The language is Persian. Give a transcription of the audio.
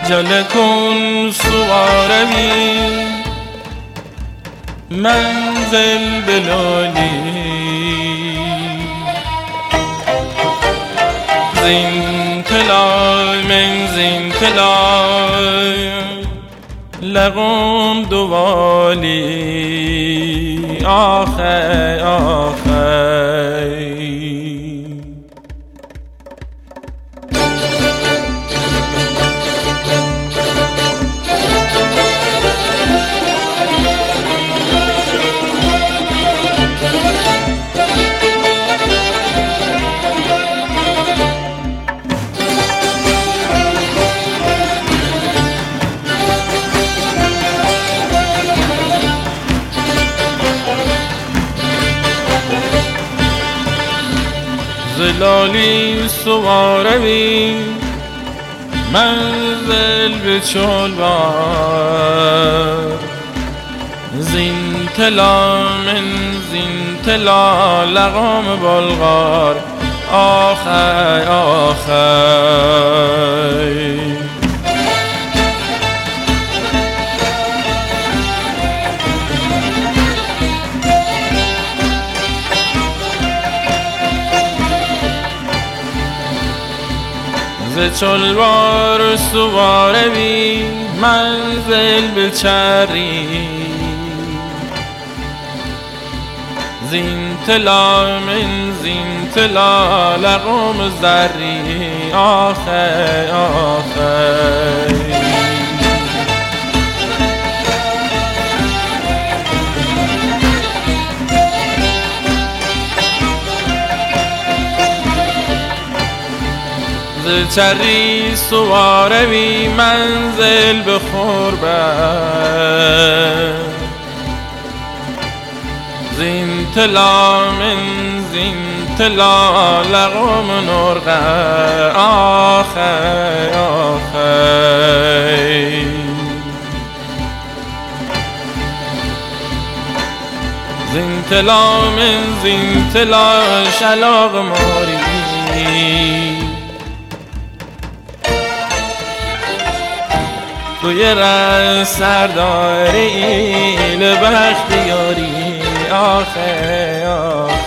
عجله کن سوارمی منزل بلالی زین تلا من زین تلا لقم دوالی آخی آخی زلالی سوارمی منزل به چولبار زین تلا من زین تلا لقام بلغار آخی آخی ز چلوار سوارمی منزل به چری زین تلا من زین تلا لقم زری آخی آخی ز چری سوارمی منزل به خربت زین تلا من زین تلا لقم نرقه آخی آخی زین تلا من زین تلا شلاق ماری توی رنگ سرداری لبختیاری آخه